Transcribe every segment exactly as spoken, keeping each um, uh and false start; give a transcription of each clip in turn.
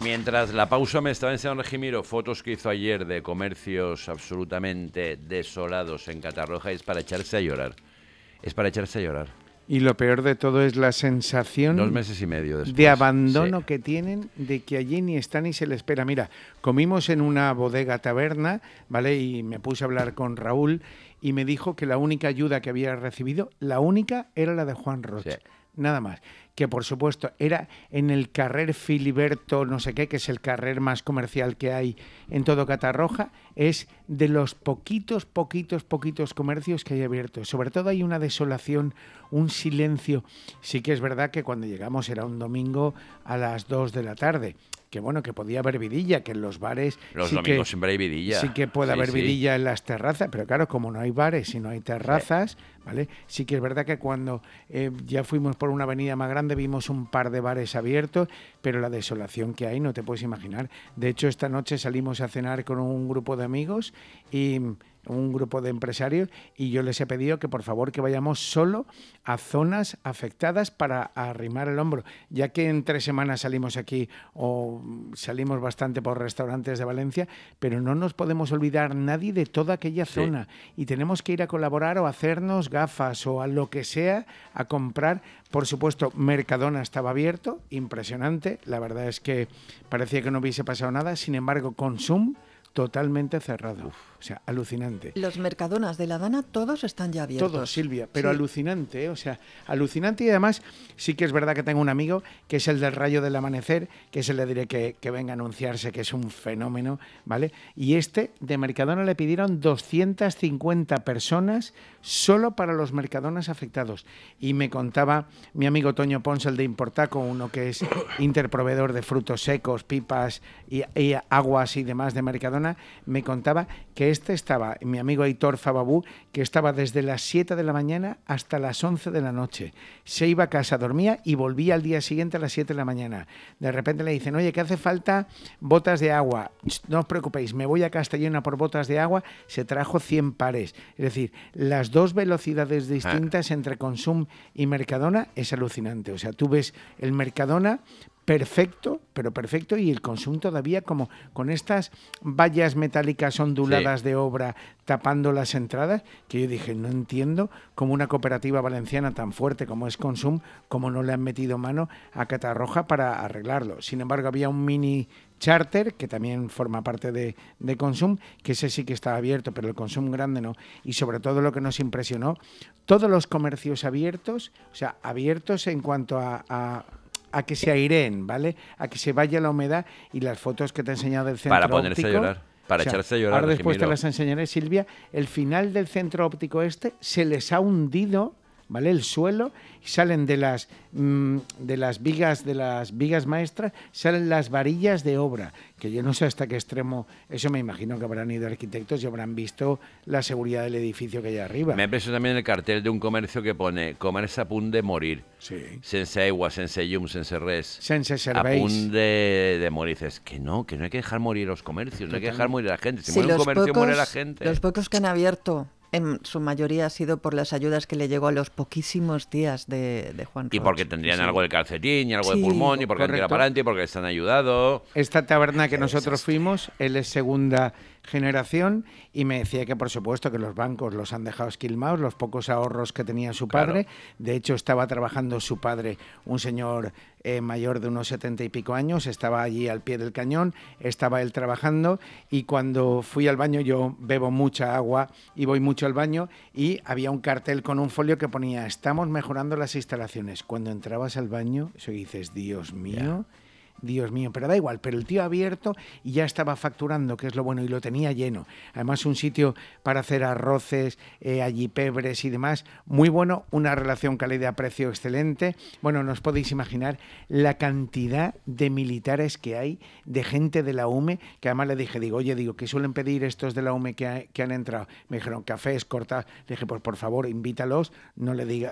Mientras la pausa me estaba enseñando Regimiro fotos que hizo ayer de comercios absolutamente desolados en Catarroja, es para echarse a llorar. Es para echarse a llorar. Y lo peor de todo es la sensación Dos meses y medio después, de abandono sí. que tienen, de que allí ni está ni se le espera. Mira, comimos en una bodega taberna, ¿vale? Y me puse a hablar con Raúl y me dijo que la única ayuda que había recibido, la única, era la de Juan Roig. Sí. Nada más. Que por supuesto era en el carrer Filiberto, no sé qué, que es el carrer más comercial que hay en todo Catarroja, es de los poquitos, poquitos, poquitos comercios que hay abiertos. Sobre todo hay una desolación, un silencio. Sí que es verdad que cuando llegamos era un domingo a las dos de la tarde. Que bueno, que podía haber vidilla, que en los bares... Los sí domingos que, siempre hay vidilla. Sí que puede sí, haber sí. vidilla en las terrazas, pero claro, como no hay bares y no hay terrazas, sí. ¿vale? Sí que es verdad que cuando eh, ya fuimos por una avenida más grande vimos un par de bares abiertos, pero la desolación que hay no te puedes imaginar. De hecho, esta noche salimos a cenar con un grupo de amigos y... un grupo de empresarios y yo les he pedido que por favor que vayamos solo a zonas afectadas para arrimar el hombro, ya que en tres semanas salimos aquí o salimos bastante por restaurantes de Valencia, pero no nos podemos olvidar nadie de toda aquella sí. zona y tenemos que ir a colaborar o a hacernos gafas o a lo que sea, a comprar. Por supuesto, Mercadona estaba abierto, impresionante, la verdad es que parecía que no hubiese pasado nada, sin embargo, Consum totalmente cerrado. Uf. O sea, alucinante. Los Mercadonas de La Dana todos están ya abiertos. Todos, Silvia, pero sí. alucinante, ¿eh? O sea, alucinante y además sí que es verdad que tengo un amigo que es el del Rayo del Amanecer, que se le diré que, que venga a anunciarse, que es un fenómeno, ¿vale? Y este de Mercadona le pidieron doscientas cincuenta personas solo para los Mercadonas afectados. Y me contaba mi amigo Toño Pons, el de Importaco, uno que es interproveedor de frutos secos, pipas y, y aguas y demás de Mercadona, me contaba que este estaba, mi amigo Aitor Fababú, que estaba desde las siete de la mañana hasta las once de la noche. Se iba a casa, dormía y volvía al día siguiente a las siete de la mañana. De repente le dicen, oye, que hace falta botas de agua. No os preocupéis, me voy a Castellona por botas de agua. Se trajo cien pares. Es decir, las dos velocidades distintas ah. entre Consum y Mercadona es alucinante. O sea, tú ves el Mercadona perfecto, pero perfecto, y el Consum todavía como con estas vallas metálicas onduladas sí. de obra tapando las entradas, que yo dije, no entiendo cómo una cooperativa valenciana tan fuerte como es Consum, cómo no le han metido mano a Catarroja para arreglarlo. Sin embargo, había un mini charter, que también forma parte de, de Consum, que ese sí que estaba abierto, pero el Consum grande no. Y sobre todo lo que nos impresionó, todos los comercios abiertos, o sea, abiertos en cuanto a... a a que se aireen, ¿vale? A que se vaya la humedad y las fotos que te he enseñado del centro óptico. Para ponerse óptico, a llorar, para o sea, echarse a llorar. Ahora después te las enseñaré, Silvia. El final del centro óptico este se les ha hundido, ¿vale? El suelo, y salen de las mmm, de las vigas de las vigas maestras, salen las varillas de obra, que yo no sé hasta qué extremo, eso me imagino que habrán ido arquitectos y habrán visto la seguridad del edificio que hay arriba. Me ha impresionado también el cartel de un comercio que pone comerse a punt de morir. Sí. Sense aigua, sense llum, sense res. Sense serveis. A punt de, de morir. Dices que no, que no hay que dejar morir los comercios, no hay que dejar morir a la gente. Si sí, muere un comercio, pocos, muere la gente. Los pocos que han abierto, en su mayoría ha sido por las ayudas que le llegó a los poquísimos días de, de Juan Roig. Y porque tendrían sí. algo de calcetín y algo sí, de pulmón y porque han tirado para adelante y porque les han ayudado. Esta taberna que nosotros fuimos, él es segunda generación y me decía que por supuesto que los bancos los han dejado esquilmados, los pocos ahorros que tenía su padre. Claro. De hecho, estaba trabajando su padre, un señor eh, mayor de unos setenta y pico años, estaba allí al pie del cañón, estaba él trabajando y cuando fui al baño, yo bebo mucha agua y voy mucho al baño, y había un cartel con un folio que ponía estamos mejorando las instalaciones. Cuando entrabas al baño, eso dices, Dios mío... Yeah. Dios mío, pero da igual, pero el tío abierto y ya estaba facturando, que es lo bueno, y lo tenía lleno. Además, un sitio para hacer arroces, eh, allí pebres y demás, muy bueno, una relación calidad-precio excelente. Bueno, no os podéis imaginar la cantidad de militares que hay, de gente de la U M E, que además le dije, digo, oye, digo, ¿qué suelen pedir estos de la U M E que, ha, que han entrado? Me dijeron, cafés, cortados. Le dije, pues por favor, invítalos, no le digas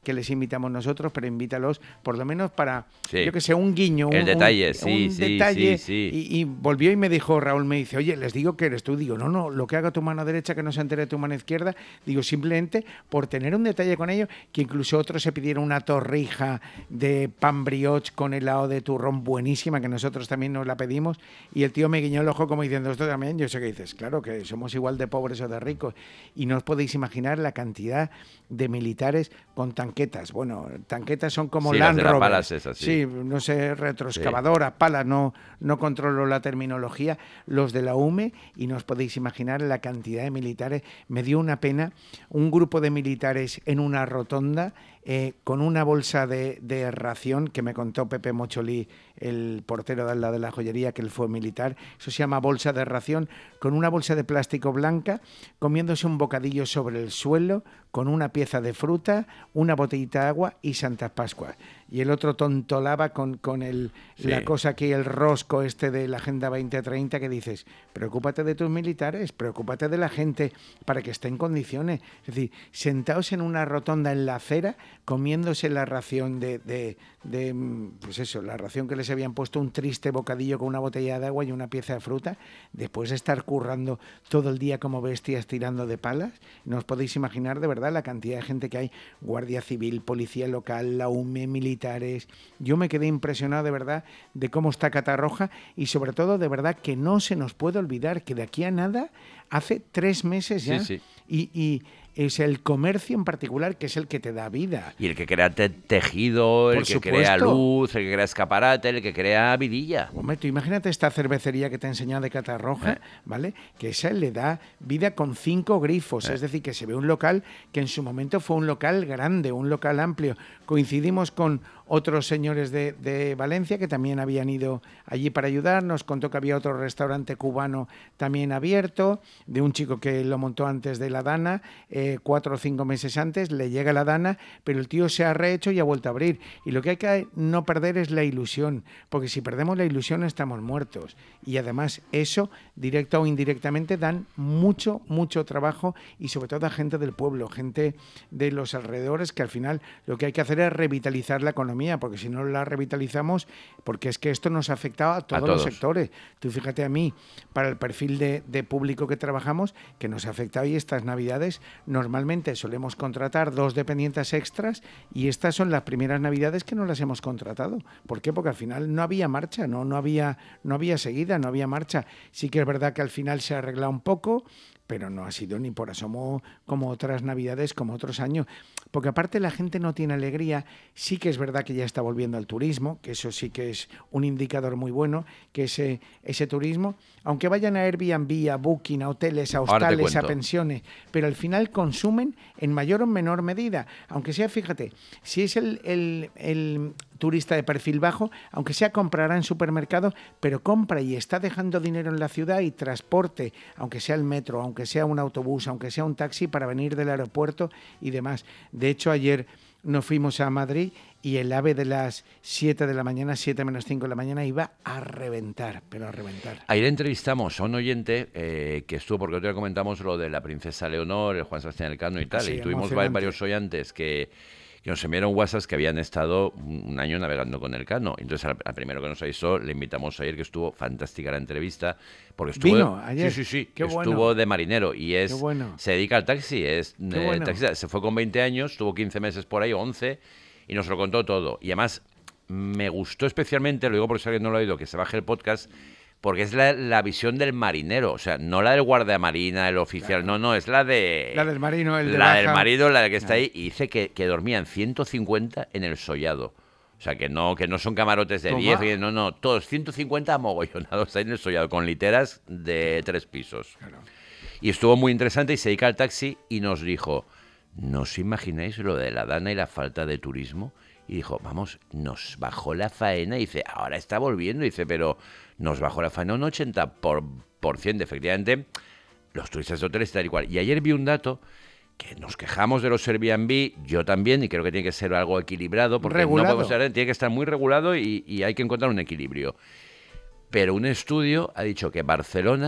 que les invitamos nosotros, pero invítalos por lo menos para, sí. yo que sé, un guiño. El un, detalle, un, sí, un sí, detalle. sí, sí. Y, y volvió y me dijo, Raúl, me dice, oye, les digo que eres tú. Digo, no, no, lo que haga tu mano derecha que no se entere tu mano izquierda. Digo, simplemente por tener un detalle con ellos, que incluso otros se pidieron una torrija de pan brioche con helado de turrón buenísima, que nosotros también nos la pedimos, y el tío me guiñó el ojo como diciendo, esto también, yo sé que dices, claro que somos igual de pobres o de ricos, y no os podéis imaginar la cantidad de militares con tanquetas. Bueno, tanquetas son como sí, Land las de Rover. las palas esas, sí. sí, no sé, retroexcavadoras, sí. palas, no, no controlo la terminología, los de la U M E, y no os podéis imaginar la cantidad de militares. Me dio una pena un grupo de militares en una rotonda eh, con una bolsa de, de ración, que me contó Pepe Mocholí, el portero de al lado de la joyería, que él fue militar. Eso se llama bolsa de ración, con una bolsa de plástico blanca, comiéndose un bocadillo sobre el suelo, con una pieza de fruta, una botellita de agua y Santas Pascuas. Y el otro tontolaba con, con el, sí. la cosa aquí, el rosco este de la Agenda veinte treinta, que dices, preocúpate de tus militares, preocúpate de la gente para que esté en condiciones. Es decir, sentados en una rotonda en la acera, comiéndose la ración de, de, de, pues eso, la ración que les habían puesto, un triste bocadillo con una botella de agua y una pieza de fruta, después de estar currando todo el día como bestias tirando de palas. No os podéis imaginar de verdad la cantidad de gente que hay, Guardia Civil, Policía Local, la U M E, militares. Yo me quedé impresionado de verdad de cómo está Catarroja, y sobre todo de verdad que no se nos puede olvidar que de aquí a nada, hace tres meses ya, sí, sí. y... y es el comercio en particular que es el que te da vida. Y el que crea te tejido, el Por que supuesto. crea luz, el que crea escaparate, el que crea vidilla. Hombre, tú imagínate esta cervecería que te he enseñado de Catarroja, ¿Eh? ¿vale? Que esa le da vida con cinco grifos. ¿Eh? Es decir, que se ve un local que en su momento fue un local grande, un local amplio. Coincidimos con otros señores de, de Valencia que también habían ido allí para ayudar. Nos contó que había otro restaurante cubano también abierto, de un chico que lo montó antes de la Dana, eh, cuatro o cinco meses antes, le llega la Dana, pero el tío se ha rehecho y ha vuelto a abrir. Y lo que hay que no perder es la ilusión, porque si perdemos la ilusión estamos muertos. Y además eso, directo o indirectamente, dan mucho, mucho trabajo, y sobre todo a gente del pueblo, gente de los alrededores, que al final lo que hay que hacer es revitalizar la economía, porque si no la revitalizamos, porque es que esto nos ha afectado a todos, a todos. los sectores. Tú fíjate a mí, para el perfil de, de público que trabajamos, que nos ha afectado, y estas Navidades normalmente solemos contratar dos dependientes extras, y estas son las primeras Navidades que no las hemos contratado. ¿Por qué? Porque al final no había marcha, no, no había, no había seguida, no había marcha. Sí que es verdad que al final se ha arreglado un poco, pero no ha sido ni por asomo como otras Navidades, como otros años. Porque aparte la gente no tiene alegría. Sí que es verdad que ya está volviendo al turismo, que eso sí que es un indicador muy bueno, que ese, ese turismo, aunque vayan a Airbnb, a Booking, a hoteles, a hostales, a pensiones, pero al final consumen en mayor o menor medida. Aunque sea, fíjate, si es el, el, el turista de perfil bajo, aunque sea comprará en supermercado, pero compra y está dejando dinero en la ciudad y transporte, aunque sea el metro, aunque sea un autobús, aunque sea un taxi para venir del aeropuerto y demás. De hecho, ayer nos fuimos a Madrid y el AVE de las siete de la mañana, siete menos cinco de la mañana, iba a reventar, pero a reventar. Ayer entrevistamos a un oyente eh, que estuvo, porque otro día comentamos lo de la princesa Leonor, el Juan Sebastián Elcano y tal, sí, y tuvimos varios oyentes que... que nos enviaron WhatsApps que habían estado un año navegando con Elcano. Entonces, al, al primero que nos avisó, le invitamos ayer, que estuvo fantástica la entrevista, porque estuvo... ¿Vino ayer? Sí, sí, sí, Qué estuvo bueno. de marinero, y es... Qué bueno. Se dedica al taxi, es eh, bueno. taxista. Se fue con veinte años, estuvo quince meses por ahí, once, y nos lo contó todo. Y además, me gustó especialmente, lo digo porque si alguien no lo ha oído, que se baje el podcast, porque es la, la visión del marinero, o sea, no la del guardiamarina, el oficial, claro. no, no, es la de... La del marino, el de La baja. del marino, la que está claro. ahí, y dice que, que dormían ciento cincuenta en el sollado. O sea, que no que no son camarotes de diez, que no, no, todos ciento cincuenta amogollonados ahí en el sollado, con literas de tres pisos. Claro. Y estuvo muy interesante, y se dedica al taxi, y nos dijo, ¿no os imagináis lo de la Dana y la falta de turismo? Y dijo, vamos, nos bajó la faena, y dice, ahora está volviendo, y dice, pero nos bajó la faena un ochenta por ciento, efectivamente, los turistas de hoteles tal y cual. Y ayer vi un dato que nos quejamos de los Airbnb, yo también, y creo que tiene que ser algo equilibrado, porque regulado. no podemos estar, tiene que estar muy regulado y, y hay que encontrar un equilibrio. Pero un estudio ha dicho que Barcelona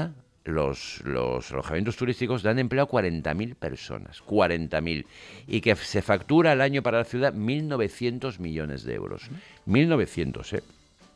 los, los alojamientos turísticos dan empleo a cuarenta mil personas, cuarenta mil, y que se factura al año para la ciudad mil novecientos millones de euros. mil novecientos, ¿eh?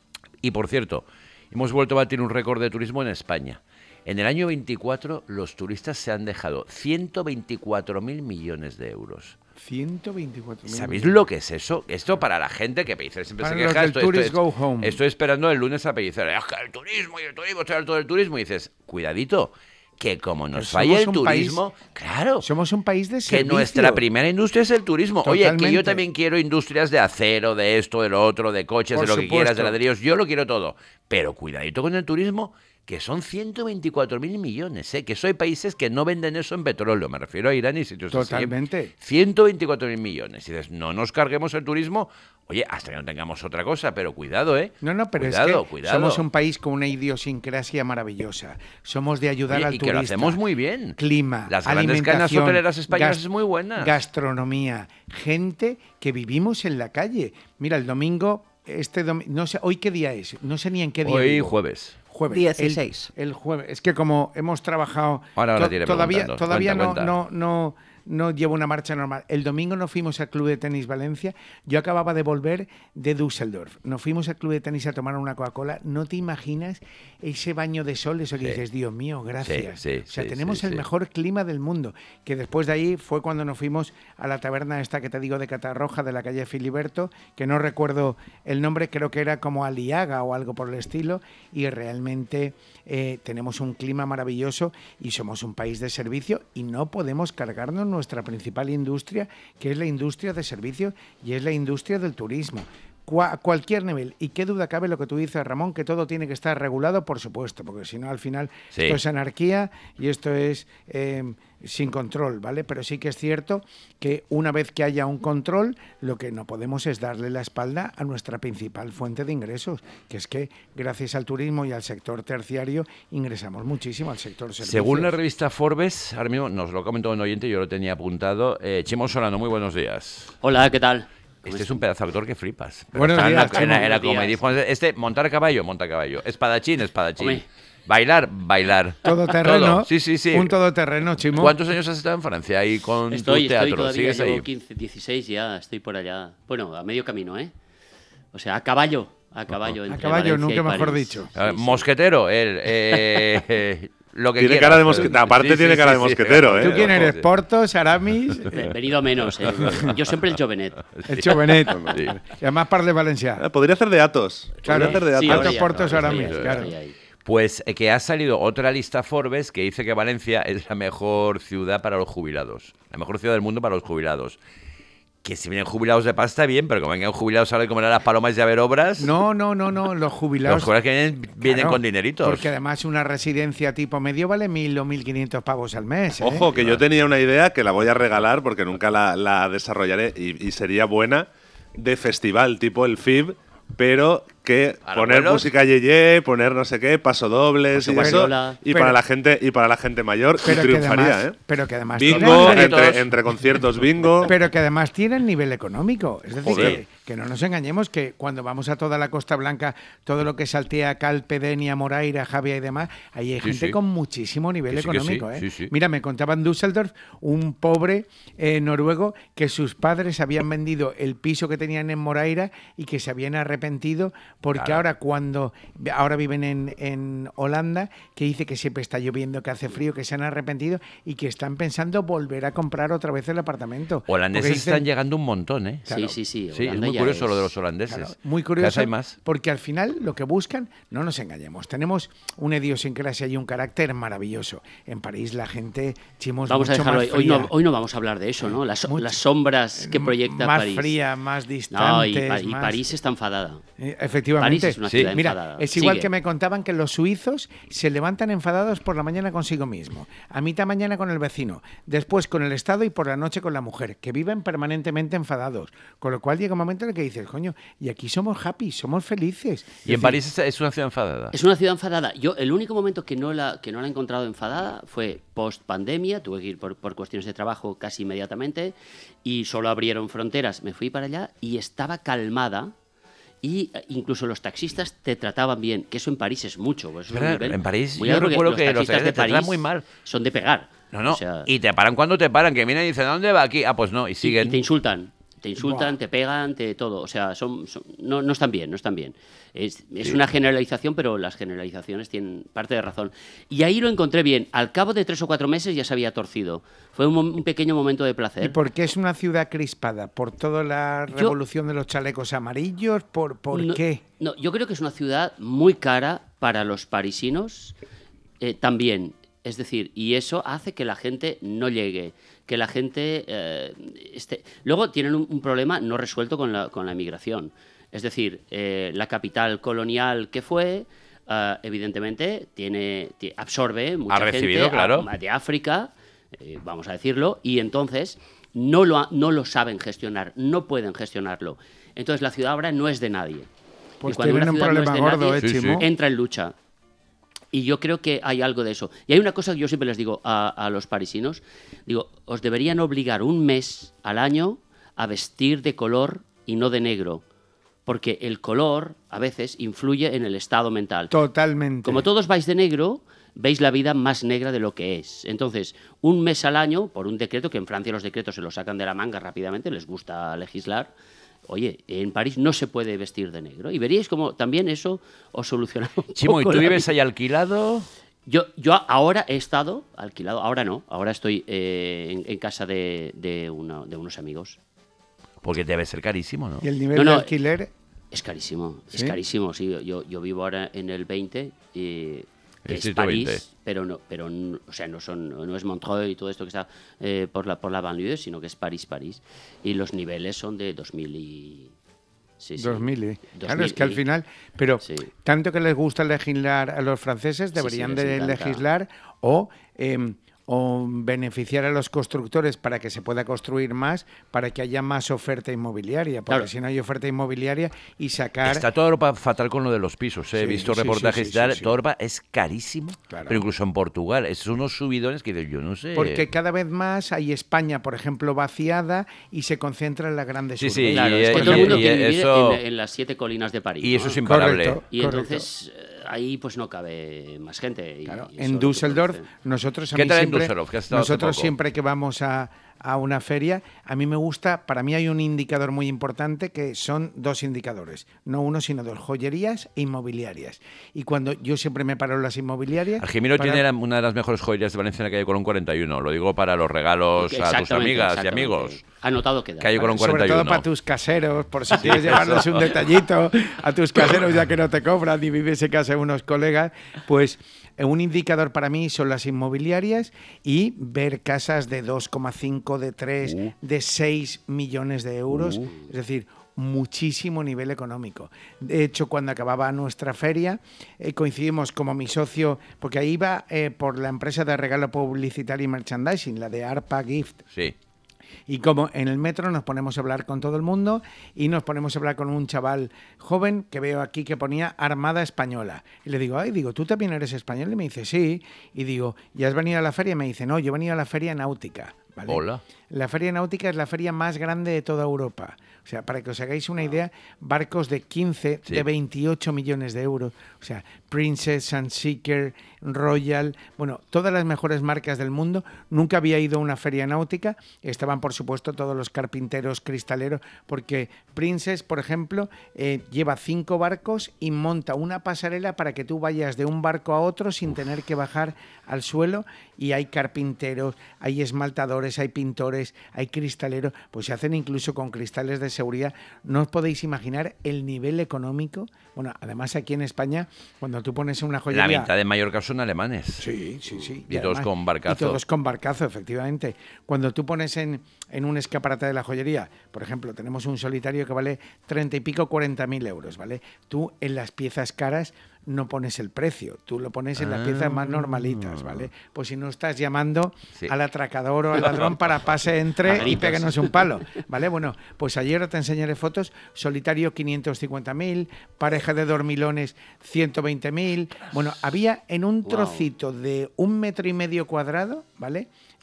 Y por cierto, hemos vuelto a batir un récord de turismo en España. En el año veinticuatro los turistas se han dejado ciento veinticuatro mil millones de euros. ciento veinticuatro mil. ¿Sabéis lo que es eso? Esto para la gente que dice, siempre para se queja. Los esto, del esto, go home. Estoy esperando el lunes a pellicer. Es que el turismo y el turismo, estoy harto del turismo. Y dices, cuidadito, que como nos falla el turismo, país, claro. Somos un país de servicio. Que nuestra primera industria es el turismo. Totalmente. Oye, que yo también quiero industrias de acero, de esto, de lo otro, de coches, Por de lo supuesto. que quieras, de ladrillos. Yo lo quiero todo. Pero cuidadito con el turismo, que son ciento veinticuatro mil millones, ¿eh? Que eso hay países que no venden eso en petróleo, me refiero a Irán y sitios Totalmente. así. ciento veinticuatro mil millones. Y dices, no nos carguemos el turismo, oye, hasta que no tengamos otra cosa, pero cuidado, ¿eh? No, no, pero cuidado, es que cuidado. somos un país con una idiosincrasia maravillosa. Somos de ayudar oye, al y turista. que lo hacemos muy bien. Clima, Las grandes cadenas hoteleras españolas es muy buena. Gastronomía, gente que vivimos en la calle. Mira, el domingo, este domi no sé, ¿hoy qué día es? No sé ni en qué día. Hoy vivo. jueves. Jueves. dieciséis. El, el jueves. Es que como hemos trabajado... Ahora, ahora to te iré todavía preguntando. todavía Cuenta, no, cuenta. no, no, no llevo una marcha normal. El domingo nos fuimos al Club de Tenis Valencia. Yo acababa de volver de Düsseldorf. Nos fuimos al Club de Tenis a tomar una Coca-Cola. No te imaginas ese baño de sol, eso que Sí. dices, Dios mío, gracias. Sí, sí, o sea, sí, tenemos sí, el sí. mejor clima del mundo. Que después de ahí fue cuando nos fuimos a la taberna esta que te digo de Catarroja, de la calle Filiberto, que no recuerdo el nombre, creo que era como Aliaga o algo por el estilo, y realmente eh, tenemos un clima maravilloso y somos un país de servicio y no podemos cargarnos nuestra principal industria, que es la industria de servicios y es la industria del turismo. A cualquier nivel. Y qué duda cabe lo que tú dices, Ramón, que todo tiene que estar regulado, por supuesto, porque si no, al final, Sí. esto es anarquía y esto es eh, sin control, ¿vale? Pero sí que es cierto que una vez que haya un control, lo que no podemos es darle la espalda a nuestra principal fuente de ingresos, que es que gracias al turismo y al sector terciario ingresamos muchísimo al sector servicios. Según la revista Forbes, ahora mismo nos lo comentó un oyente, yo lo tenía apuntado. Eh, Chimo Solano, muy buenos días. Hola, ¿qué tal? Este es un pedazo de actor que flipas. Pero Buenos está en días, la, en la- Chimo. en la Buenos días. comedia. Este, montar a caballo, monta a caballo. Espadachín, espadachín. Hombre. Bailar, bailar. Todoterreno. Todo. Sí, sí, sí. Un todoterreno, Chimo. ¿Cuántos años has estado en Francia ahí con Estoy, tu teatro? estoy todavía, ¿Sigues llevo ahí? quince, dieciséis ya, estoy por allá. Bueno, a medio camino, ¿eh? O sea, a caballo, a caballo. A entre caballo, Valencia y nunca mejor París. dicho. A ver, Sí, sí. Mosquetero, él. eh, eh, lo que Tiene quieras, cara de pero- mosque- aparte tiene cara de mosquetero, ¿eh? ¿Tú quién Ojo, eres? sí. ¿Portos, Aramis? Ve- Venido a menos, ¿eh? Yo siempre el Jovenet. El Chovenet. Sí. Y además parle Valencia. Ah, podría hacer de Atos. Claro. Podría hacer de Sí, Atos. ahora Altos ya, Portos, ahora Aramis, estoy ahí, claro. estoy ahí. Pues eh, que ha salido otra lista Forbes que dice que Valencia es la mejor ciudad para los jubilados. La mejor ciudad del mundo para los jubilados. Que si vienen jubilados de pasta, bien, pero como vengan jubilados a ver cómo eran las palomas y a ver obras. No, no, no, no. Los jubilados. Los jubilados que vienen, vienen Claro, con dineritos. Porque además una residencia tipo medio vale mil o mil quinientos pavos al mes. ¿eh? Ojo, que yo tenía una idea que la voy a regalar porque nunca la, la desarrollaré y, y sería buena, de festival tipo el F I B, pero que ¿Para poner abuelos? música yeye, poner no sé qué, pasodobles Paso y eso, Guardiola. y Pero- para la gente y para la gente mayor Pero y que triunfaría, además, ¿eh? pero que además tienen Bingo, nivel- Todos. entre, entre conciertos bingo. pero que además tienen nivel económico. Es decir, Joder. que, que no nos engañemos que cuando vamos a toda la Costa Blanca, todo lo que saltea Calpe, Denia, Moraira, Javia y demás, ahí hay Sí, gente sí. con muchísimo nivel Que sí, que económico. sí, ¿eh? sí, sí. Mira, me contaba en Düsseldorf un pobre eh, noruego que sus padres habían vendido el piso que tenían en Moraira y que se habían arrepentido porque Claro. ahora cuando ahora viven en, en Holanda, que dice que siempre está lloviendo, que hace frío, que se han arrepentido y que están pensando volver a comprar otra vez el apartamento. Holandeses Porque dicen- están llegando un montón, ¿eh? Sí, sí, sí. Sí, es Holanda muy ya curioso es- lo de los holandeses. Claro, muy Cada vez curioso, hay más. porque al final lo que buscan, no nos engañemos, tenemos una idiosincrasia y un carácter maravilloso. En París la gente, chimos, Vamos a mucho dejarlo más ahí. Hoy fría, no, hoy no vamos a hablar de eso, ¿no? Las, Mucho- las sombras que proyecta más París. fría, más No, y, distante. Pa- y París está enfadada. Efectivamente. París es una Sí. ciudad Mira, enfadada. es igual Sigue. que me contaban que los suizos se levantan enfadados por la mañana consigo mismo, a mitad mañana con el vecino, después con el Estado y por la noche con la mujer, que viven permanentemente enfadados. Con lo cual llega un momento en el que dices, coño, y aquí somos happy, somos felices. Y en París es, es una ciudad enfadada. Es una ciudad enfadada. Yo, el único momento que no la, que no la he encontrado enfadada fue post pandemia. Tuve que ir por, por cuestiones de trabajo casi inmediatamente y solo abrieron fronteras. Me fui para allá y estaba calmada. y incluso los taxistas te trataban bien, que eso en París es mucho. Pues es un Pero nivel en París muy yo alto, porque recuerdo que los taxistas de taxistas te tratan París muy mal. son de pegar. No, no, O sea, y te paran cuando te paran, que vienen y dicen, ¿a dónde va aquí? Ah, pues no, y y siguen. te insultan. Te insultan, Buah. te pegan, te todo. O sea, son, son- no, no están bien, no están bien. Es, es una generalización, pero las generalizaciones tienen parte de razón. Y ahí lo encontré bien. Al cabo de tres o cuatro meses ya se había torcido. Fue un, mom- un pequeño momento de ¿Y placer. por qué es una ciudad crispada? ¿Por toda la Yo- revolución de los chalecos amarillos? ¿Por, por no, qué? No, yo creo que es una ciudad muy cara para los parisinos eh, también. Es decir, y eso hace que la gente no llegue, que la gente eh, esté... Luego tienen un, un problema no resuelto con la, con la emigración. Es decir, eh, la capital colonial que fue, eh, evidentemente, tiene, ti- absorbe mucha Ha recibido, gente claro. a- de África, eh, vamos a decirlo, y entonces no lo, ha- no lo saben gestionar, no pueden gestionarlo. Entonces la ciudad ahora no es de nadie. Pues Y cuando tienen una un ciudad no es problema de gordo, nadie, ¿eh, Sí, sí. Chimo? entra en lucha. Y yo creo que hay algo de eso. Y hay una cosa que yo siempre les digo a, a los parisinos. Digo, os deberían obligar un mes al año a vestir de color y no de negro. Porque el color, a veces, influye en el estado mental. Totalmente. Como todos vais de negro, veis la vida más negra de lo que es. Entonces, un mes al año, por un decreto, que en Francia los decretos se los sacan de la manga rápidamente, les gusta legislar. Oye, en París no se puede vestir de negro. Y veríais como también eso os soluciona un Chimo, ¿y poco tú la vives vida. ahí alquilado? Yo, yo ahora he estado alquilado, ahora no, ahora estoy eh, en, en casa de, de, una- de unos amigos. Porque debe ser carísimo, ¿no? ¿Y el nivel No, no, de alquiler? Es carísimo, es ¿Sí? carísimo, sí. Yo, yo vivo ahora en el veinte, y El es sitio París, veinte. pero no, pero no- o sea, no son, no es Montreux y todo esto que está eh, por la por la banlieue, sino que es París, París. Y los niveles son de dos mil y sí, sí. dos mil. ¿eh? Claro, es dos mil que al y- final, pero Sí. tanto que les gusta legislar a los franceses, sí, deberían les de encanta. legislar o, em, o beneficiar a los constructores para que se pueda construir más, para que haya más oferta inmobiliaria, porque Claro. si no hay oferta inmobiliaria y sacar... Está toda Europa fatal con lo de los pisos. ¿eh? He Sí, visto sí, reportajes sí, y sí, tal. sí, sí. Toda Europa es carísimo. Claro. Pero incluso en Portugal. Es unos subidones que yo no sé. Porque cada vez más hay España, por ejemplo, vaciada y se concentra en las grandes Sí, sí, urbes. Claro, y, es que eh, todo el y- mundo y quiere vivir eso- en, en las siete colinas de París. Y eso ¿no? es imparable. Correcto. Y entonces eh, ahí pues no cabe más gente. y- Claro, y eso en lo que Düsseldorf, produce. nosotros a ¿Qué mí tal en siempre, Düsseldorf, que has estado hace nosotros poco? siempre que vamos a, a una feria, a mí me gusta, para mí hay un indicador muy importante que son dos indicadores, no uno sino dos, joyerías e inmobiliarias. Y cuando yo siempre me paro en las inmobiliarias... Algemiro para- tiene la- una de las mejores joyerías de Valencia en la calle Colón cuarenta y uno. Lo digo para los regalos a tus Exactamente, amigas y exactamente. amigos. Anotado queda. Calle Colón Sobre cuarenta y uno. todo para tus caseros, por si quieres llevarles un detallito a tus caseros ya que no te cobran y vives en casa de unos colegas, pues eh, un indicador para mí son las inmobiliarias y ver casas de dos coma cinco, de tres, Uh. de seis millones de euros, Uh. es decir, muchísimo nivel económico. De hecho, cuando acababa nuestra feria, eh, coincidimos como mi socio, porque ahí iba eh, por la empresa de regalo publicitario y merchandising, la de ARPA Gift. Sí. Y como en el metro nos ponemos a hablar con todo el mundo y nos ponemos a hablar con un chaval joven que veo aquí que ponía Armada Española. Y le digo, ay, digo, ¿tú también eres español? Y me dice, sí. Y digo, ¿y has venido a la feria? Y me dice, no, yo he venido a la feria náutica. ¿Vale? Hola. La feria náutica es la feria más grande de toda Europa. O sea, para que os hagáis una idea, barcos de quince, Sí. de veintiocho millones de euros. O sea, Princess, Sunseeker, Royal, bueno, todas las mejores marcas del mundo. Nunca había ido a una feria náutica. Estaban, por supuesto, todos los carpinteros, cristaleros, porque Princess, por ejemplo, eh, lleva cinco barcos y monta una pasarela para que tú vayas de un barco a otro sin tener que bajar al suelo. Y hay carpinteros, hay esmaltadores, hay pintores, hay cristaleros, pues se hacen incluso con cristales de seguridad. No os podéis imaginar el nivel económico. Bueno, además aquí en España, cuando tú pones una La joyería... mitad de Mallorca son alemanes. Sí, sí, sí. Y todos con barcazo. Y todos con barcazo, efectivamente. Cuando tú pones en, en un escaparate de la joyería, por ejemplo, tenemos un solitario que vale treinta y pico, cuarenta mil euros, ¿vale? Tú en las piezas caras no pones el precio, tú lo pones en las piezas más normalitas, ¿vale? Pues si no estás llamando Sí. al atracador o al ladrón para pase, entre y Pagritos. péguenos un palo, ¿vale? Bueno, pues ayer te enseñaré fotos, solitario quinientos cincuenta mil, pareja de dormilones ciento veinte mil, bueno, había en un Wow. trocito de un metro y medio cuadrado, ¿vale?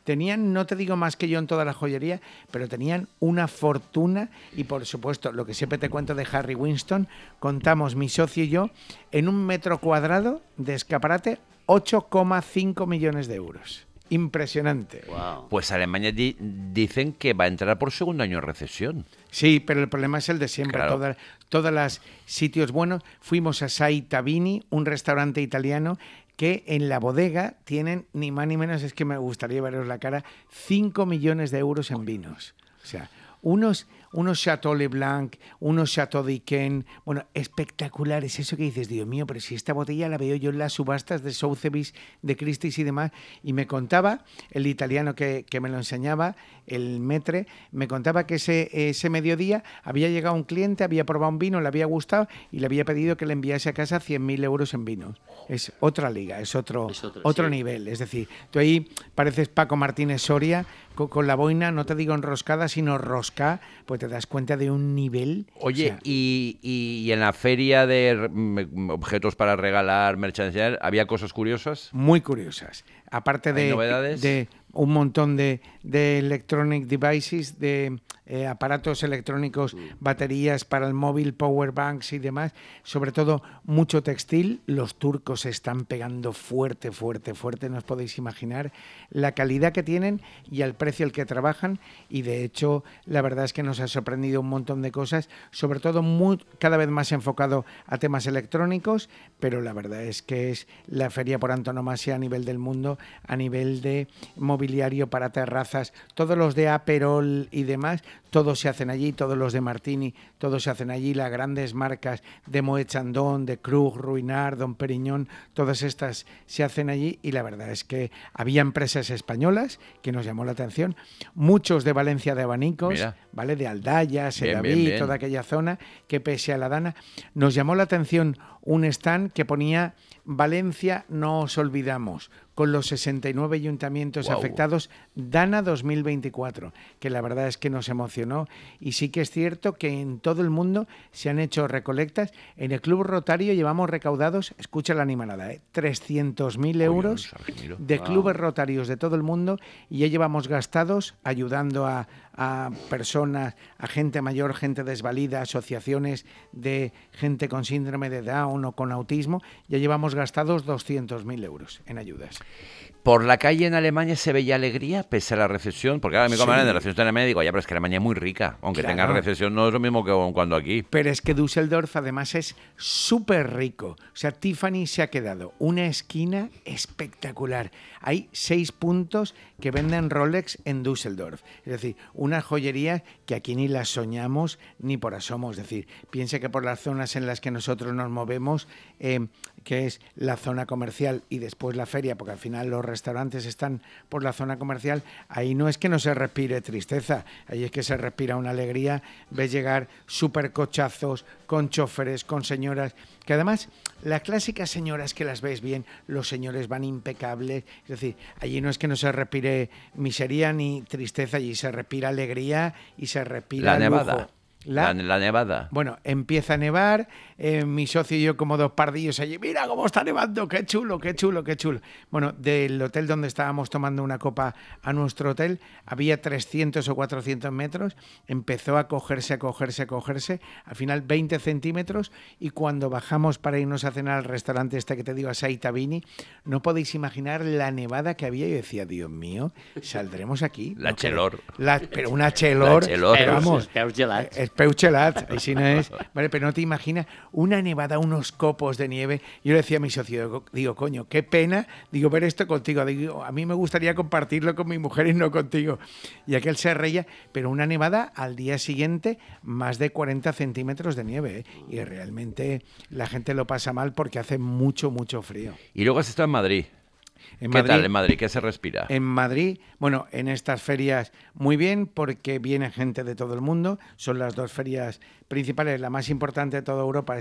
tenían, no te digo más que yo en toda la joyería, pero tenían una fortuna y por supuesto, lo que siempre te cuento de Harry Winston, contamos mi socio y yo en un metro cuadrado de escaparate ocho coma cinco millones de euros. Impresionante. Wow. Pues Alemania di- dicen que va a entrar por segundo año en recesión. Sí, pero el problema es el de siempre. Claro. Todas, todas las sitios buenos. Fuimos a Sai Tabini, un restaurante italiano que en la bodega tienen, ni más ni menos, es que me gustaría veros la cara, cinco millones de euros en vinos. O sea, unos, unos Chateau Leblanc, unos Chateau d'Yquem, bueno, espectaculares. Eso que dices, Dios mío, pero si esta botella la veo yo en las subastas de Sotheby's, de Christie's y demás. Y me contaba, el italiano que, que me lo enseñaba, el Metre, me contaba que ese, ese mediodía había llegado un cliente, había probado un vino, le había gustado y le había pedido que le enviase a casa cien mil euros en vinos. Es otra liga, es otro, Es otro, otro sí. nivel. Es decir, tú ahí pareces Paco Martínez Soria con, con la boina, no te digo enroscada, sino rosca, pues te das cuenta de un nivel. Oye, o sea, y, y- y en la feria de mm, objetos para regalar, merchandising, ¿había cosas curiosas? muy curiosas. Aparte ¿Hay de, novedades? de un montón de, de electronic devices, de eh, aparatos electrónicos, baterías para el móvil, power banks y demás, sobre todo mucho textil. Los turcos se están pegando fuerte, fuerte, fuerte, no os podéis imaginar la calidad que tienen y al precio al que trabajan, y de hecho la verdad es que nos ha sorprendido un montón de cosas, sobre todo muy, cada vez más enfocado a temas electrónicos, pero la verdad es que es la feria por antonomasia a nivel del mundo, a nivel de mobiliario para terrazas, todos los de Aperol y demás, todos se hacen allí, todos los de Martini, todos se hacen allí, las grandes marcas de Moet Chandon, de Krug, Ruinart, Dom Perignon, todas estas se hacen allí, y la verdad es que había empresas españolas que nos llamó la atención, muchos de Valencia de abanicos, Mira. ¿vale? De Aldaya, Bien, Sedaví, bien, bien. toda aquella zona, que pese a la Dana, nos llamó la atención un stand que ponía Valencia no os olvidamos, con los sesenta y nueve ayuntamientos Guau. afectados, Dana dos mil veinticuatro, que la verdad es que nos emocionó, y sí que es cierto que en todo el mundo se han hecho recolectas. En el Club Rotario llevamos recaudados, escucha la animalada, ¿eh? trescientos mil euros Sargeniro. de Wow. clubes rotarios de todo el mundo, y ya llevamos gastados ayudando a, a personas, a gente mayor, gente desvalida, asociaciones de gente con síndrome de Down o con autismo, ya llevamos gastados doscientos mil euros en ayudas. Por la calle en Alemania se veía alegría pese a la recesión, porque ahora mi Sí. compañero de la recesión en Alemania digo, ya, pero es que Alemania es muy rica, aunque Claro. tenga recesión no es lo mismo que cuando aquí. Pero es que Düsseldorf además es súper rico. O sea, Tiffany se ha quedado una esquina espectacular. Hay seis puntos que venden Rolex en Düsseldorf. Es decir, unas joyerías que aquí ni las soñamos ni por asomo. Es decir, piense que por las zonas en las que nosotros nos movemos, eh, que es la zona comercial y después la feria, porque al final los restaurantes están por la zona comercial, ahí no es que no se respire tristeza, ahí es que se respira una alegría. Ves llegar supercochazos con choferes, con señoras, que además las clásicas señoras que las ves bien, los señores van impecables, es decir, allí no es que no se respire miseria ni tristeza, allí se respira alegría y se respira La lujo. nevada. La- La, la nevada. Bueno, empieza a nevar, eh, mi socio y yo como dos pardillos allí, mira cómo está nevando, qué chulo, qué chulo, qué chulo. Bueno, del hotel donde estábamos tomando una copa a nuestro hotel, había trescientos o cuatrocientos metros, empezó a cogerse, a cogerse, a cogerse, al final veinte centímetros, y cuando bajamos para irnos a cenar al restaurante este que te digo, a Sai Tabini, no podéis imaginar la nevada que había. Yo decía, Dios mío, saldremos aquí. La No, chelor. la- pero una chelor, La chelor. pero Peus, vamos, peus gelats. es peuchelat, y si no es, vale, pero no te imaginas una nevada, unos copos de nieve. Yo le decía a mi socio, digo, digo, coño, qué pena, digo, ver esto contigo. Digo, a mí me gustaría compartirlo con mi mujer y no contigo. Y aquel se reía, pero una nevada al día siguiente, más de cuarenta centímetros de nieve, ¿eh? Y realmente la gente lo pasa mal porque hace mucho, mucho frío. Y luego has estado en Madrid. En ¿Qué Madrid, tal en Madrid? ¿Qué se respira? En Madrid, bueno, en estas ferias muy bien, porque viene gente de todo el mundo. Son las dos ferias principales. La más importante de toda Europa es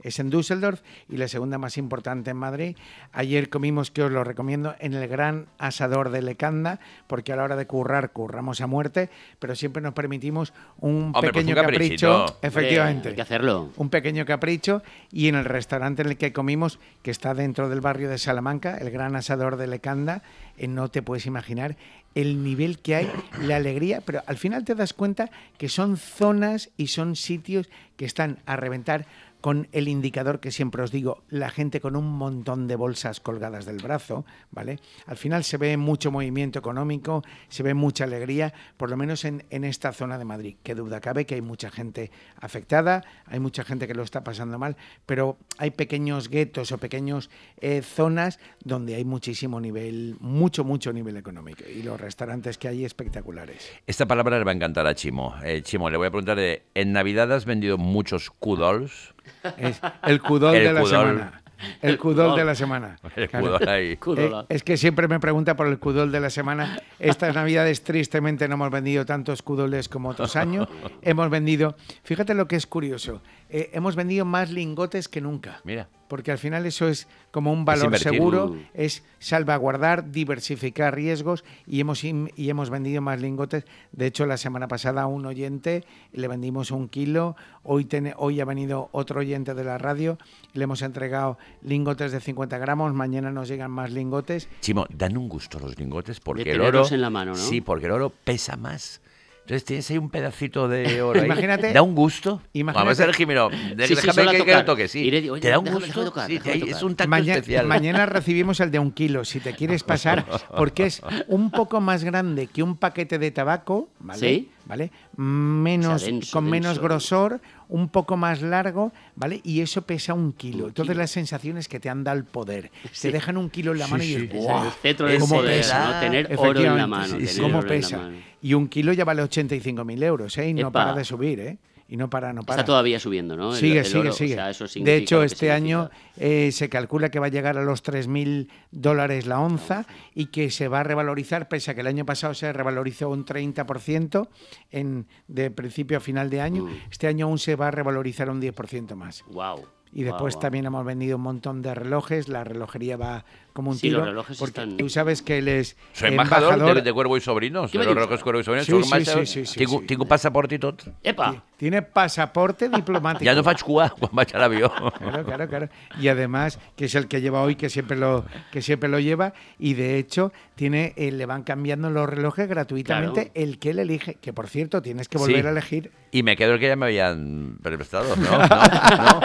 es en Düsseldorf y la segunda más importante en Madrid. Ayer comimos, que os lo recomiendo, en el Gran Asador de Lecanda, porque a la hora de currar, curramos a muerte, pero siempre nos permitimos un Hombre, pequeño pues un capricho, caprichito. efectivamente. Eh, hay que hacerlo. Un pequeño capricho, y en el restaurante en el que comimos, que está dentro del barrio de Salamanca, el Gran Asador de Lecanda, eh, no te puedes imaginar el nivel que hay, la alegría, pero al final te das cuenta que son zonas y son sitios que están a reventar, con el indicador que siempre os digo, la gente con un montón de bolsas colgadas del brazo, ¿vale? Al final se ve mucho movimiento económico, se ve mucha alegría, por lo menos en, en esta zona de Madrid. Qué duda cabe que hay mucha gente afectada, hay mucha gente que lo está pasando mal, pero hay pequeños guetos o pequeños eh, zonas donde hay muchísimo nivel, mucho, mucho nivel económico, y los restaurantes que hay espectaculares. Esta palabra le va a encantar a Chimo. Eh, Chimo, le voy a preguntar, de, ¿en Navidad has vendido muchos Q-Dolls? Es el cudol El de la cudol. semana. El cudol de la semana. El Claro. Q-Doll ahí. Eh, Cudola. es que siempre me pregunta por el cudol de la semana. Estas navidades tristemente no hemos vendido tantos cudoles como otros años. Hemos vendido, fíjate lo que es curioso, eh, hemos vendido más lingotes que nunca. Mira. Porque al final eso es como un valor invertir. seguro, Mm. es salvaguardar, diversificar riesgos, y hemos, im- y hemos vendido más lingotes. De hecho, la semana pasada a un oyente le vendimos un kilo, hoy, ten- hoy ha venido otro oyente de la radio y le hemos entregado lingotes de cincuenta gramos, mañana nos llegan más lingotes. Chimo, dan un gusto los lingotes porque De el oro... tenerlos en la mano, ¿no? Sí, porque el oro pesa más. Entonces tienes ahí un pedacito de oro ahí. Imagínate- Da un gusto. imagínate- Vamos a ver, Jimeno, de- Sí, sí, déjame solo a que, que tocar. lo toque, sí. Iré, oye, Te da un déjame- gusto. déjame tocar, sí, déjame ahí tocar. es un tacto Maña- especial. Mañana recibimos el de un kilo, si te quieres pasar, porque es un poco más grande que un paquete de tabaco, ¿vale? Sí. ¿Vale? Menos, O sea, denso, con menos denso. grosor, un poco más largo, ¿vale? Y eso pesa un kilo. Entonces las sensaciones que te han dado el poder, Sí. te dejan un kilo en la mano y dices, Es ¡guau! el cetro del ¿Cómo poder, pesa? ¿no? Tener oro en la Efectivamente, mano. sí, tener sí. ¿Cómo oro en la pesa? mano. Y un kilo ya vale ochenta y cinco mil euros, ¿eh? Y no Epa. para de subir, ¿eh? Y no para, no para. Está todavía subiendo, ¿no? El- Sigue, el sigue, oro, o sigue. sea, eso De significa hecho, lo que este significa. año eh, se calcula que va a llegar a los tres mil dólares la onza, y que se va a revalorizar, pese a que el año pasado se revalorizó un treinta por ciento en, de principio a final de año. Mm. Este año aún se va a revalorizar un diez por ciento más. Wow. Y después también hemos vendido un montón de relojes. La relojería va como un Sí, tiro. los relojes porque están- tú sabes que él es Soy embajador, embajador. de, de Cuervo y Sobrinos. ¿Qué De me los dius? relojes Cuervo y Sobrinos. Sí, Soc sí, massa- sí, sí, sí, tinc, sí. tinc un passaport i tot. ¡Epa! Tiene pasaporte diplomático. Ja no faig cua quan vaig a l'avió. Claro, claro, claro. Y además, que es el que lleva hoy, que siempre lo, que siempre lo lleva, y de hecho tiene, eh, le van cambiando los relojes gratuitamente, Claro. el que él elige, que por cierto tienes que volver Sí. a elegir. Y me quedo el que ya me habían prestado, ¿no? No, no.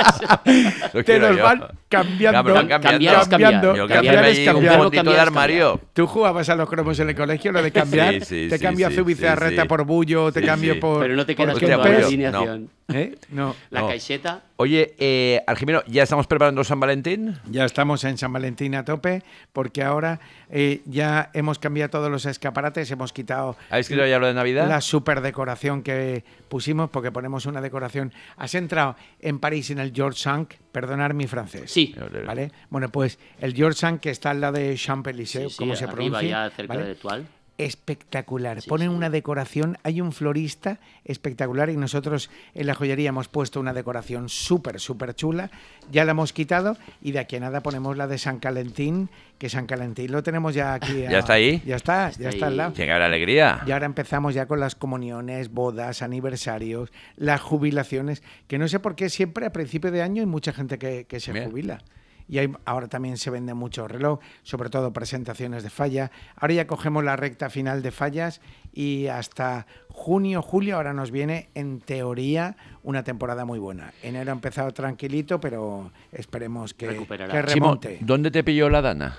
Lo Te quiero los yo. van cambiando, Claro, me van cambiando. Cambiar es cambiar. cambiando, Yo Cambiar cambiarme es allí un cambiar. fondito de Cambiar es armario. Tú jugabas a los cromos en el colegio, lo de cambiar, Sí, sí, te sí, cambio sí, azul y sí, cerreta sí. por bullo, te Sí, cambio sí. por... Pero no te quedas por con Hostia, toda la Mario, alineación. ¿Eh? No. La No. caixeta. Oye, eh, Argimeno, ¿ya estamos preparando San Valentín? Ya estamos en San Valentín a tope, porque ahora eh, ya hemos cambiado todos los escaparates, hemos quitado ¿Habéis quitado ya lo de Navidad? la super decoración que pusimos, porque ponemos una decoración. ¿Has entrado en París en el George Cinq? Perdonar mi francés. Sí. ¿Vale? Bueno, pues el George Cinq, que está al lado de Champs-Élysées, Sí, sí, como se arriba pronuncia. ya cerca ¿vale? de Tual. Espectacular. Sí, Ponen sí. una decoración, hay un florista espectacular, y nosotros en la joyería hemos puesto una decoración súper, súper chula. Ya la hemos quitado, y de aquí a nada ponemos la de San Calentín, que San Calentín lo tenemos ya aquí. ¿Ya está ahí? Ya está, Está ya está ahí. al lado. Tiene que haber alegría. Y ahora empezamos ya con las comuniones, bodas, aniversarios, las jubilaciones, que no sé por qué siempre a principio de año hay mucha gente que, que se Bien. jubila. Y hay, ahora también se vende mucho reloj, sobre todo presentaciones de falla. Ahora ya cogemos la recta final de fallas, y hasta junio, julio, ahora nos viene, en teoría, una temporada muy buena. Enero ha empezado tranquilito, pero esperemos que, Recuperará. que Chimo, remonte. ¿dónde te pilló la Dana?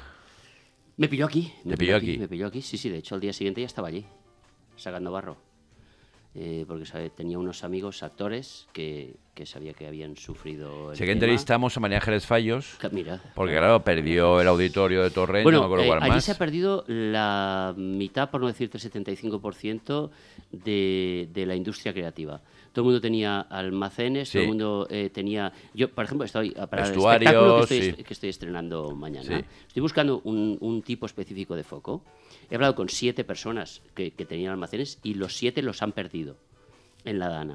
Me pilló aquí. Me Te pilló aquí. Me pilló aquí, sí, sí. De hecho, al día siguiente ya estaba allí, sacando barro. Eh, porque sabe, tenía unos amigos actores que, que sabía que habían sufrido el Sé que tema. entrevistamos a María Ángeles Fallos, Que- Mira. porque claro, perdió el auditorio de Torrent, Bueno, no me acuerdo eh, cuál allí más. se ha perdido la mitad, por no decirte el setenta y cinco por ciento de, de la industria creativa. Todo el mundo tenía almacenes, Sí. todo el mundo eh, tenía... Yo, por ejemplo, estoy para el Vestuarios, espectáculo que estoy, sí. est- que estoy estrenando mañana. Sí. Estoy buscando un, un tipo específico de foco. He hablado con siete personas que, que tenían almacenes, y los siete los han perdido en la Dana.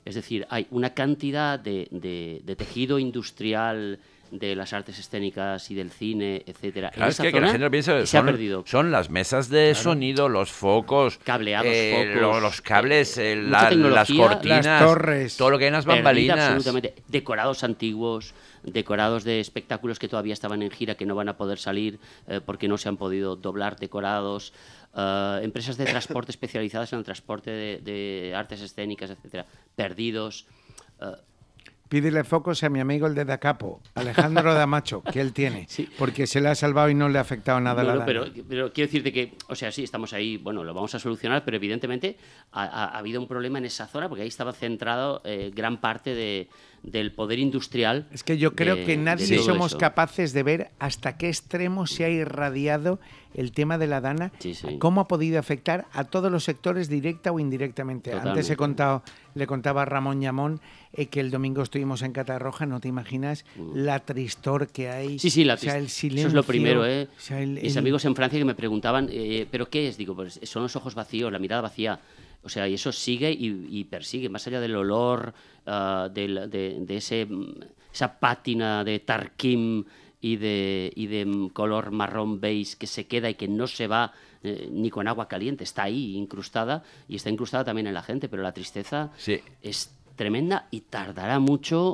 Es decir, hay una cantidad de, de, de tejido industrial de las artes escénicas y del cine, etcétera. Claro, en es esa que, que la zona gente lo piensa, se son, ha perdido. son las mesas de claro. sonido, los focos, cableados, eh, focos, lo, los cables, eh, eh, la, las cortinas, las torres, todo lo que hay en las bambalinas. Absolutamente. Decorados antiguos, decorados de espectáculos que todavía estaban en gira, que no van a poder salir eh, porque no se han podido doblar decorados. Uh, empresas de transporte especializadas en el transporte de, de artes escénicas, etcétera, perdidos. Uh, Pídele focos a mi amigo el de Da Capo, Alejandro Damacho, que él tiene, sí. porque se le ha salvado y no le ha afectado nada no, a la no, pero, pero quiero decirte que, o sea, sí, estamos ahí, bueno, lo vamos a solucionar, pero evidentemente ha, ha, ha habido un problema en esa zona, porque ahí estaba centrado eh, gran parte de, del poder industrial. Es que yo creo de, que nadie somos eso. capaces de ver hasta qué extremo se ha irradiado el tema de la Dana, sí, sí. cómo ha podido afectar a todos los sectores directa o indirectamente. Totalmente. Antes he contado, le contaba a Ramón Llamón eh, que el domingo estuvimos en Catarroja, no te imaginas mm. la tristor que hay. Sí, sí, la o sea, el silencio. Eso es lo primero, ¿eh? O sea, el, Mis el... amigos en Francia que me preguntaban, eh, ¿pero qué es? Digo, pues son los ojos vacíos, la mirada vacía. O sea, y eso sigue y, y persigue, más allá del olor, uh, de, de, de ese, esa pátina de Tarquim y de, y de color marrón beige que se queda y que no se va eh, ni con agua caliente, está ahí incrustada y está incrustada también en la gente, pero la tristeza sí. es tremenda y tardará mucho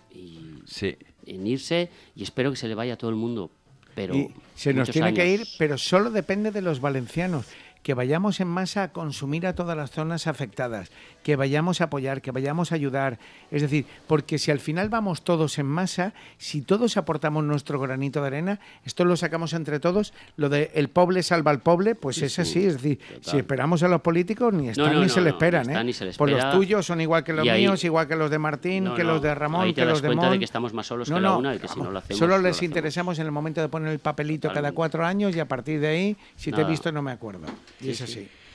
y, sí. en irse y espero que se le vaya a todo el mundo. Pero y se nos tiene años. que ir, pero solo depende de los valencianos. Que vayamos en masa a consumir a todas las zonas afectadas, que vayamos a apoyar, que vayamos a ayudar. Es decir, porque si al final vamos todos en masa, si todos aportamos nuestro granito de arena, esto lo sacamos entre todos, lo de el pobre salva al pobre, pues sí, es así. Es decir, total. Si esperamos a los políticos, ni están no, no, ni, no, se le esperan, no, ¿eh? Ni se le pues espera. los tuyos son igual que los ahí, míos, igual que los de Martín, no, que los de Ramón, ahí te que das los de cuenta Mon. de que estamos más solos no, que no, la una y que vamos, si no lo hacemos. Solo no les lo interesamos en el momento de poner el papelito Totalmente. cada cuatro años y a partir de ahí, si Nada. te he visto no me acuerdo. Y Sí, es sí. así.